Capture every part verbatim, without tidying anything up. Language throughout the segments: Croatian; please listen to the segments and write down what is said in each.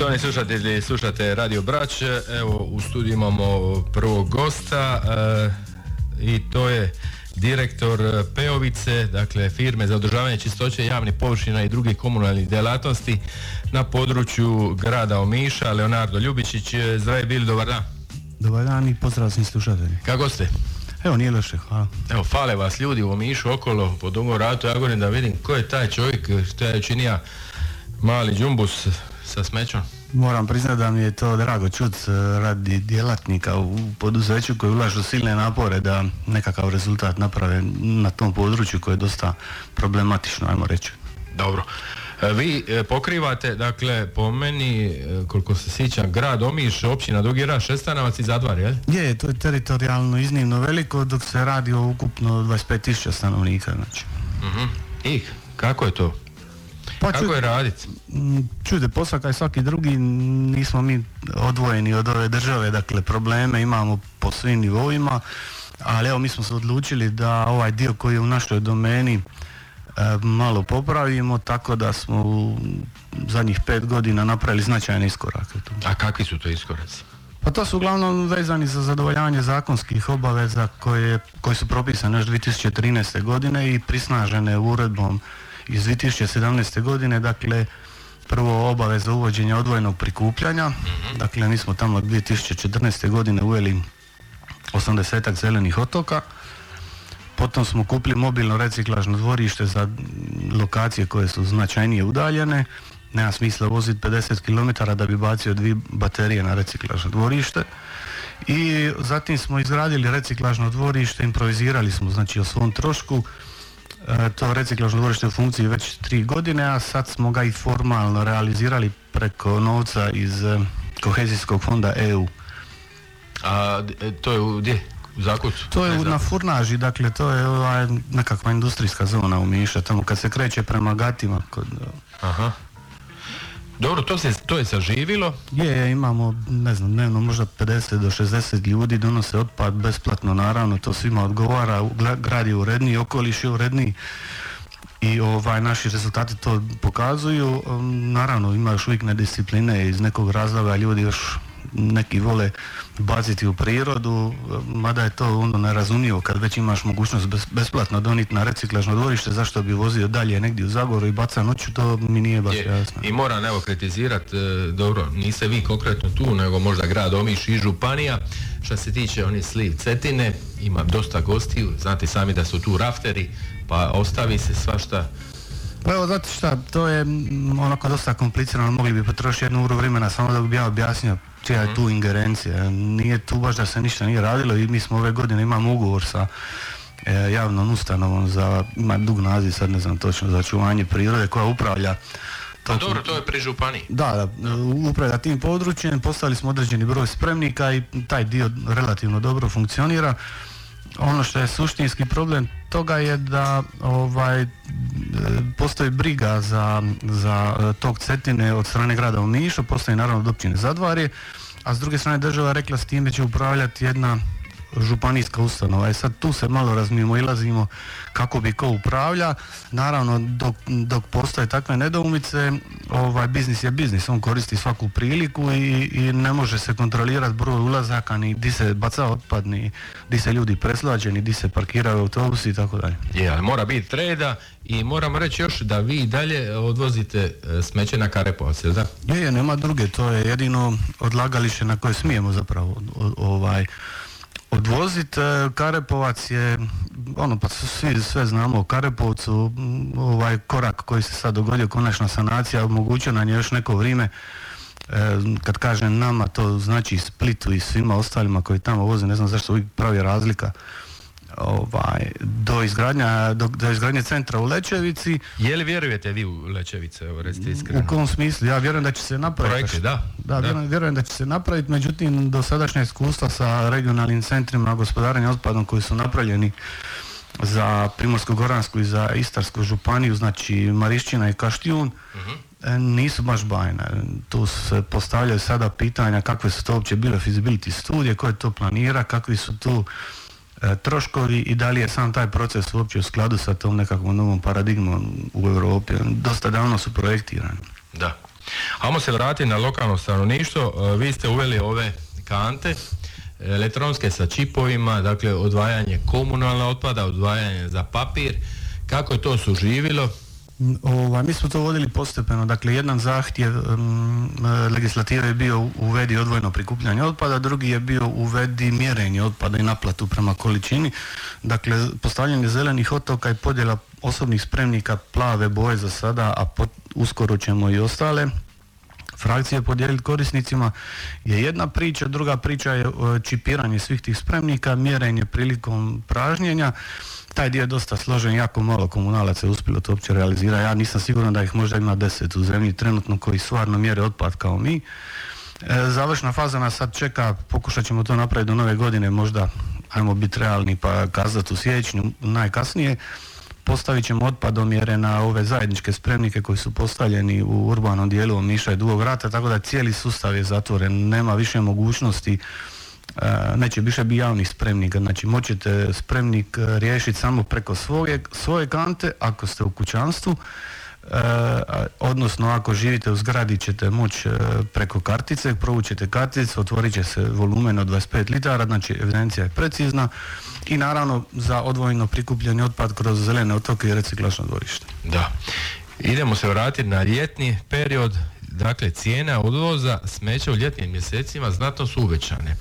Poštovani slušatelji, slušate Radio Brač. Evo u studiju imamo prvog gosta e, i to je direktor Peovice, dakle firme za održavanje čistoće javnih površina i drugih komunalnih djelatnosti na području grada Omiša, Leonardo Ljubičić. Zdravi bili, dobar dan. Dobar dan i pozdrav svim slušatelji. Kako ste? Evo, nije loše, hvala. Evo, fale vas ljudi u Omišu okolo po Dugom ratu, ja govorim da vidim ko je taj čovjek što je činija mali džumbus sa smećom. Moram priznati da mi je to drago čut radi djelatnika u poduzeću koji ulažu silne napore da nekakav rezultat naprave na tom području koje je dosta problematično, ajmo reći. Dobro. Vi pokrivate, dakle, po meni, koliko se sjećam, grad Omiš, općina Dugi Rat, Šestanovac i Zadvar, jel? Je, to je teritorijalno iznimno veliko, dok se radi o ukupno dvadeset pet tisuća stanovnika, znači. Uh-huh. I kako je to? Pa, kako ču, je raditi? Čujte, posao kao i svaki drugi, nismo mi odvojeni od ove države, dakle probleme imamo po svim nivoima, ali evo mi smo se odlučili da ovaj dio koji je u našoj domeni e, malo popravimo, tako da smo u zadnjih pet godina napravili značajne iskorake. A kakvi su to iskoraci? Pa to su uglavnom vezani za zadovoljavanje zakonskih obaveza koje, koje su propisane još dvije tisuće trinaeste. godine i prisnažene uredbom iz dvije tisuće sedamnaeste. godine, dakle, prvo obaveza uvođenja odvojenog prikupljanja, mm-hmm. dakle, mi smo tamo dvije tisuće četrnaeste. godine uveli osamdesetak zelenih otoka, potom smo kupili mobilno reciklažno dvorište za lokacije koje su značajnije udaljene, nema smisla voziti pedeset kilometara da bi bacio dvije baterije na reciklažno dvorište. I zatim smo izgradili reciklažno dvorište, improvizirali smo, znači, o svom trošku. E, to reciklažno dvorište u funkciji već tri godine, a sad smo ga i formalno realizirali preko novca iz e, kohezijskog fonda E U. A to je u gdje? U Zakucu? To je u, na Furnaži, dakle to je ovaj, nekakva industrijska zona u Miša, tamo kad se kreće prema Gatima. Kod, Aha. Dobro, to, se, to je saživilo? Je, imamo, ne znam, dnevno možda pedeset do šezdeset ljudi, donose otpad besplatno, naravno, to svima odgovara, grad je uredniji, okoliš je uredniji i ovaj, naši rezultati to pokazuju. Naravno, ima još uvijek nediscipline iz nekog razloga, ljudi još neki vole baciti u prirodu, mada je to ono nerazumljivo kad već imaš mogućnost besplatno doniti na reciklažno dvorište, zašto bi vozio dalje negdje u Zagoru i baca noću, to mi nije baš je, jasno. I moram evo kritizirati, e, dobro, niste vi konkretno tu, nego možda grad Omiš i županija, što se tiče oni sliv Cetine, ima dosta gostiju, znate sami da su tu rafteri, pa ostavi se svašta. Pa evo, znate šta, to je onako dosta komplicirano, mogli bi potrošiti jednu uru vremena samo da bi ja objasnio čija je tu ingerencija. Nije tu baš da se ništa nije radilo i mi smo ove godine imamo ugovor sa e, javnom ustanovom za, ima dug naziv, sad ne znam točno, za čuvanje prirode koja upravlja. To, dobro, to je pri županiji. Da, da, upravlja tim područjem, postavili smo određeni broj spremnika i taj dio relativno dobro funkcionira. Ono što je suštinski problem toga je da ovaj, postoji briga za, za tok Cetine od strane grada Omiša, postoji naravno od općine Zadvarje, a s druge strane država rekla s time će upravljati jedna županijska ustanova. I sad tu se malo razmimo ilazimo kako bi ko upravlja. Naravno, dok, dok postoje takve nedoumice, ovaj biznis je biznis, on koristi svaku priliku i, i ne može se kontrolirati broj ulazaka, ni di se baca otpad, ni di se ljudi preslađe, ni di se parkiraju autobusi i tako dalje. Je, ali mora biti reda i moram reći još da vi i dalje odvozite smeće na Karepovac, jel da? Je, je, nema druge, to je jedino odlagalište na koje smijemo zapravo ovaj odvoziti. Karepovac je, ono, pa svi sve znamo o Karepovcu, ovaj korak koji se sad dogodio, konačna sanacija, omogućio nam je još neko vrijeme, e, kad kažem nama, to znači Splitu i svima ostalima koji tamo voze, ne znam zašto uvijek pravi razlika, ovaj, do izgradnja, do, do izgradnje centra u Lećevici. Je li vjerujete vi u Lećevice, evo recite iskreno? U kom smislu? Ja vjerujem da će se napraviti. Projekti, da. Da, vjerujem, vjerujem da će se napraviti, međutim do sadašnja iskustva sa regionalnim centrima gospodarenja otpadom koji su napravljeni za Primorsko-goransku i za Istarsku županiju, znači Marišćina i Kaštijun, uh-huh. nisu baš bajne. Tu se postavljaju sada pitanja kakve su to uopće bile feasibility studije, koje to planira, kakvi su tu e, troškovi i da li je sam taj proces uopće u skladu sa tom nekakvom novom paradigmom u Europi. Dosta davno su projektirani. Da. Ajmo se vratiti na lokalno stanovništvo. Vi ste uveli ove kante elektronske sa čipovima, dakle odvajanje komunalnog otpada, odvajanje za papir. Kako je to suživilo? Ova, mi smo to vodili postepeno, dakle jedan zahtjev um, legislative je bio uvedi odvojeno prikupljanje otpada, drugi je bio uvedi mjerenje otpada i naplatu prema količini, dakle postavljanje zelenih otoka i podjela osobnih spremnika plave boje za sada, a pot, uskoro ćemo i ostale frakcije podijeliti korisnicima, je jedna priča. Druga priča je čipiranje svih tih spremnika, mjerenje prilikom pražnjenja. Taj dio je dosta složen, jako malo komunalaca je uspjelo to uopće realizirati. Ja nisam siguran da ih možda ima deset u zemlji trenutno koji stvarno mjere otpad kao mi. E, završna faza nas sad čeka, pokušat ćemo to napraviti do nove godine, možda ajmo biti realni pa kazati u siječnju najkasnije. Postavit ćemo otpadomjere na ove zajedničke spremnike koji su postavljeni u urbanom dijelu Omiša i Dugog Rata, tako da cijeli sustav je zatvoren, nema više mogućnosti, neće više biti javnih spremnika, znači moćete spremnik riješiti samo preko svoje, svoje kante ako ste u kućanstvu, E, odnosno ako živite u zgradi ćete moći preko kartice, provučete karticu, otvorit će se volumen od dvadeset pet litara, znači evidencija je precizna i naravno za odvojeno prikupljeni otpad kroz zelene otoke i reciklažno dvorište. Da. Idemo se vratiti na ljetni period, dakle cijena odvoza smeća u ljetnim mjesecima znatno su uvećane.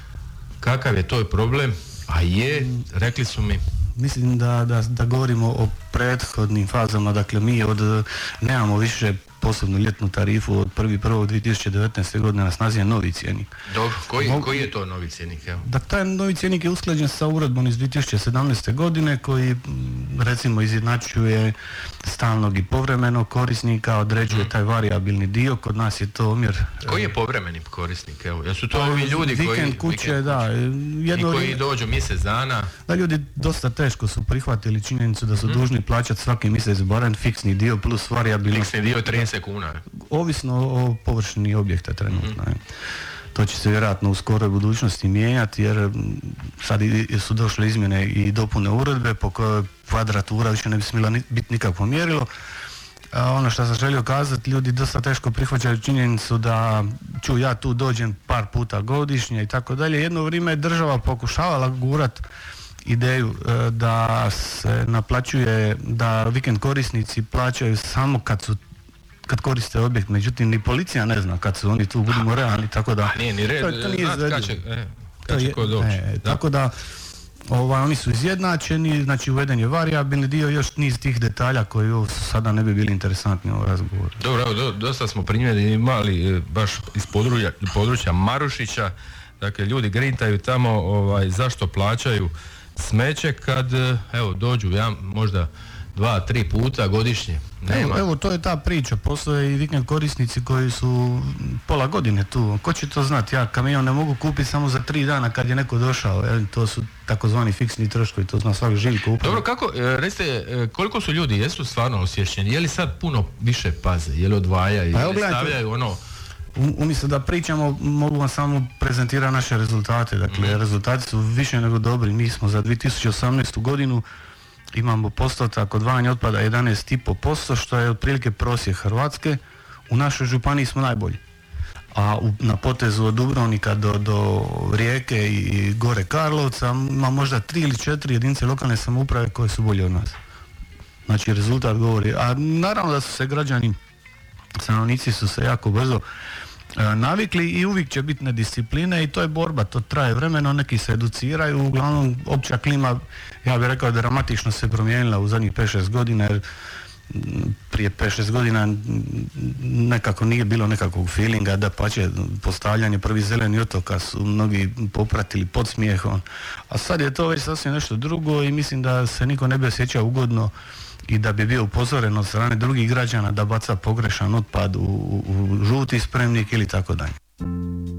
Kakav je to problem? A je, rekli su mi. Mislim da, da, da govorimo o prethodnim fazama, dakle mi od, nemamo više posebnu ljetnu tarifu od prvi prvog dvije tisuće devetnaeste. godine na snazi je novi cjenik. Dobro, koji, Mogu, koji je to novi cjenik? Evo? Da, taj novi cjenik je usklađen sa uredbom iz dvije tisuće sedamnaeste. godine koji recimo izjednačuje stalnog i povremenog korisnika, određuje mm. taj varijabilni dio, kod nas je to omjer. Koji je povremeni korisnik? Evo, jesu to ovi ljudi vikend koji... kuće, vikend da. Jedno, I koji dođu mjesec dana. Da, ljudi dosta teško su prihvatili činjenicu da su mm. dužni plaćati svaki mjesec barem fiksni dio plus varijabilni. Fiksni dio je trideset kuna. Ovisno o površini objekta trenutno. Mm. To će se vjerojatno u skoroj budućnosti mijenjati jer sad su došle izmjene i dopune uredbe po kojoj kvadratura više ne bi smjela biti nikakvo mjerilo. A ono što sam želio kazati, ljudi dosta teško prihvaćaju činjenicu da ću ja tu dođem par puta godišnje i tako dalje. Jedno vrijeme je država pokušavala gurat ideju da se naplaćuje, da vikend korisnici plaćaju samo kad su kad koriste objekt, međutim ni policija ne zna kad su oni tu, budimo realni, tako da... A nije ni red, to, to nije znat kad će, e, kad će ko doći. E, tako da, ovaj, oni su izjednačeni, znači uveden je varijabilni dio, još niz tih detalja koji ovo sada ne bi bili interesantni u ovom razgovoru. Dobro, evo, do, dosta smo primjeri imali baš iz područja, područja Marušića, dakle ljudi grintaju tamo ovaj, zašto plaćaju smeće kad, evo, dođu, ja možda dva, tri puta godišnje. Nema. Evo, evo, to je ta priča. Postoje i vikend korisnici koji su pola godine tu. Ko će to znati? Ja kamion ne mogu kupiti samo za tri dana kad je neko došao. Jel? To su takozvani fiksni troškovi, to zna svaki Željko upravo. Dobro, kako, recite, koliko su ljudi, jesu stvarno osvješćeni? Je li sad puno više paze? Je li odvajaju? Je li stavljaju ono... Umjesto da pričamo, mogu vam samo prezentirati naše rezultate. Dakle, mm. rezultati su više nego dobri. Mi smo za dvije tisuće osamnaestu. godinu imamo postotak odvajanja otpada jedanaest zarez pet posto, što je otprilike prosjek Hrvatske. U našoj županiji smo najbolji. A u, na potezu od Dubrovnika do, do Rijeke i gore Karlovca ima možda tri ili četiri jedinice lokalne samouprave koje su bolje od nas. Znači rezultat govori. A naravno da su se građani, stanovnici su se jako brzo e, navikli i uvijek će biti nediscipline i to je borba, to traje vremeno, neki se educiraju, uglavnom opća klima, ja bih rekao, dramatično se promijenila u zadnjih pet šest godina, jer prije pet šest godina nekako nije bilo nekakvog feelinga, da pače postavljanje prvih zelenih otoka su mnogi popratili podsmijehom, a sad je to već sasvim nešto drugo i mislim da se niko ne bi osjećao ugodno i da bi bio upozoren od strane drugih građana da baca pogrešan otpad u, u žuti spremnik ili tako dalje.